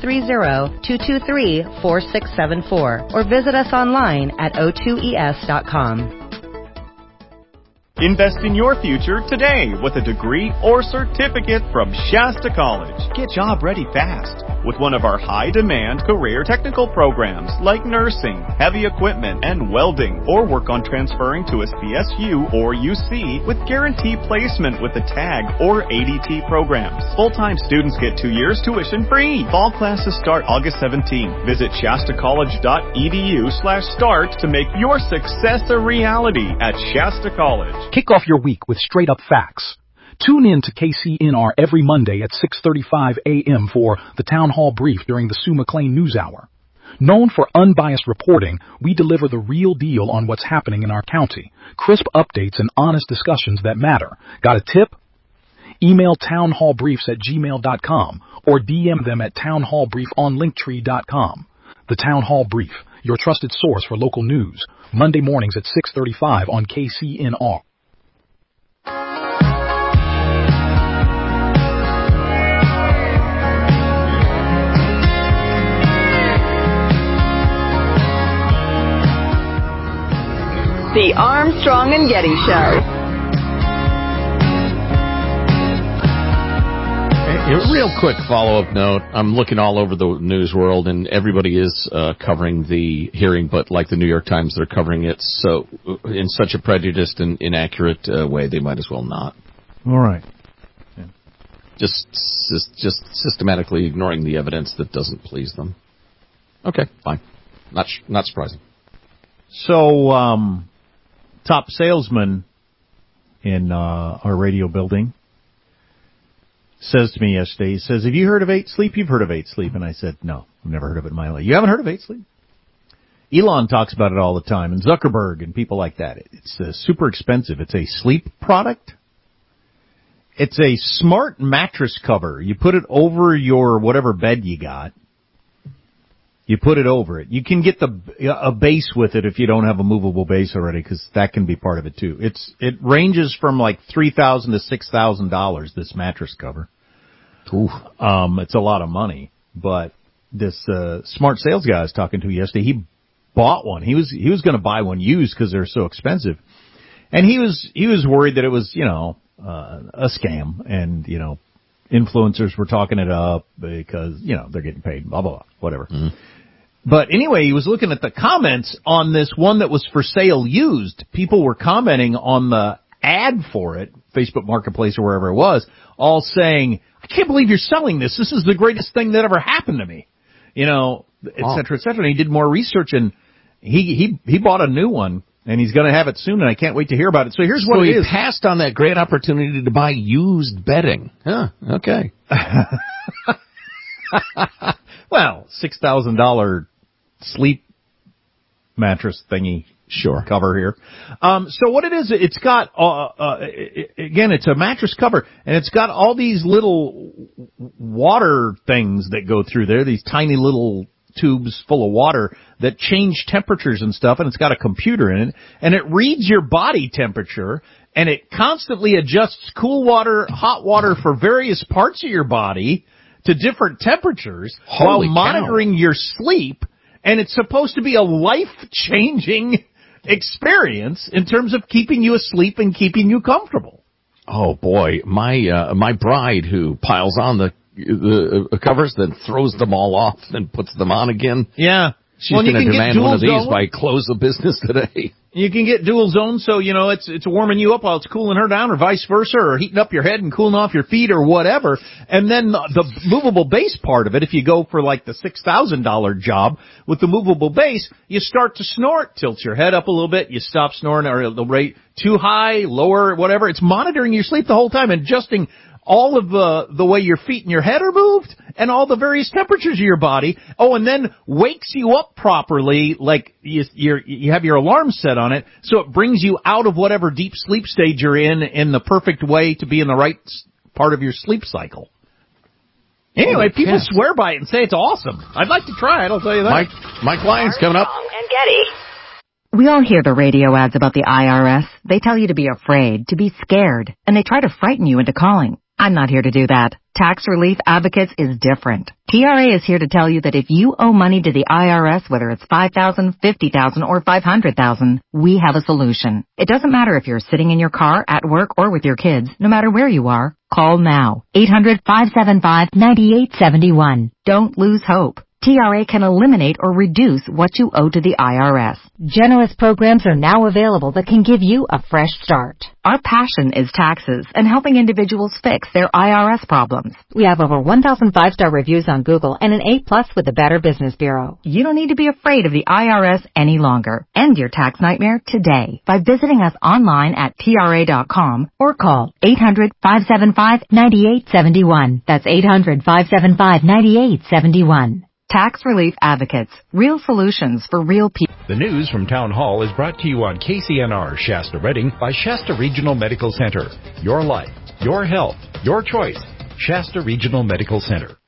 530-223-4674 or visit us online at o2es.com. Invest in your future today with a degree or certificate from Shasta College. Get job ready fast with one of our high-demand career technical programs like nursing, heavy equipment, and welding, or work on transferring to a CSU or UC with guaranteed placement with the TAG or ADT programs. Full-time students get 2 years tuition free. Fall classes start August 17th. Visit shastacollege.edu/start to make your success a reality at Shasta College. Kick off your week with straight-up facts. Tune in to KCNR every Monday at 6:35 a.m. for the Town Hall Brief during the Sue McLean News Hour. Known for unbiased reporting, we deliver the real deal on what's happening in our county. Crisp updates and honest discussions that matter. Got a tip? Email townhallbriefs@gmail.com or DM them at townhallbrief on linktree.com. The Town Hall Brief, your trusted source for local news. Monday mornings at 6:35 on KCNR. The Armstrong and Getty Show. A real quick follow-up note. I'm looking all over the news world, and everybody is covering the hearing, but like the New York Times, they're covering it so in such a prejudiced and inaccurate way, they might as well not. All right. Yeah. Just systematically ignoring the evidence that doesn't please them. Okay, fine. Not surprising. So, top salesman in our radio building says to me yesterday, he says, have you heard of 8 Sleep? You've heard of 8 Sleep. And I said, no, I've never heard of it in my life. You haven't heard of 8 Sleep? Elon talks about it all the time, and Zuckerberg and people like that. It's super expensive. It's a sleep product. It's a smart mattress cover. You put it over your whatever bed you got. You put it over it. You can get a base with it if you don't have a movable base already, because that can be part of it too. It ranges from like $3,000 to $6,000. This mattress cover. Ooh. It's a lot of money. But this smart sales guy I was talking to yesterday, he bought one. He was going to buy one used because they're so expensive, and he was worried that it was a scam, and influencers were talking it up because they're getting paid, blah blah blah, whatever. Mm-hmm. But anyway, he was looking at the comments on this one that was for sale used. People were commenting on the ad for it, Facebook Marketplace or wherever it was, all saying, I can't believe you're selling this. This is the greatest thing that ever happened to me. Et cetera, et cetera. And he did more research, and he bought a new one, and he's going to have it soon, and I can't wait to hear about it. So here's what it is. So he passed on that great opportunity to buy used bedding. Huh, okay. Well, $6,000 sleep mattress thingy cover here. So what it is, it's got, again, it's a mattress cover, and it's got all these little water things that go through there, these tiny little tubes full of water that change temperatures and stuff, and it's got a computer in it, and it reads your body temperature, and it constantly adjusts cool water, hot water for various parts of your body to different temperatures while monitoring your sleep. And it's supposed to be a life-changing experience in terms of keeping you asleep and keeping you comfortable. Oh boy, my bride, who piles on the covers, then throws them all off, then puts them on again. Yeah. She's going to demand one of these by close of business today. You can get dual zone, so, it's warming you up while it's cooling her down, or vice versa, or heating up your head and cooling off your feet or whatever. And then the movable base part of it, if you go for like the $6,000 job with the movable base, you start to snore, tilt your head up a little bit, you stop snoring, or the rate too high, lower, whatever. It's monitoring your sleep the whole time and adjusting all of the way your feet and your head are moved and all the various temperatures of your body. Oh, and then wakes you up properly, like you have your alarm set on it, so it brings you out of whatever deep sleep stage you're in the perfect way to be in the right part of your sleep cycle. Anyway, people swear by it and say it's awesome. I'd like to try it, I'll tell you that. My client's coming up. And Getty. We all hear the radio ads about the IRS. They tell you to be afraid, to be scared, and they try to frighten you into calling. I'm not here to do that. Tax Relief Advocates is different. TRA is here to tell you that if you owe money to the IRS, whether it's $5,000, $50,000, or $500,000, we have a solution. It doesn't matter if you're sitting in your car, at work, or with your kids. No matter where you are, call now. 800-575-9871. Don't lose hope. TRA can eliminate or reduce what you owe to the IRS. Generous programs are now available that can give you a fresh start. Our passion is taxes and helping individuals fix their IRS problems. We have over 1,000 5-star reviews on Google and an A+ with the Better Business Bureau. You don't need to be afraid of the IRS any longer. End your tax nightmare today by visiting us online at TRA.com or call 800-575-9871. That's 800-575-9871. Tax Relief Advocates. Real solutions for real people. The news from Town Hall is brought to you on KCNR Shasta Redding by Shasta Regional Medical Center. Your life, your health, your choice. Shasta Regional Medical Center.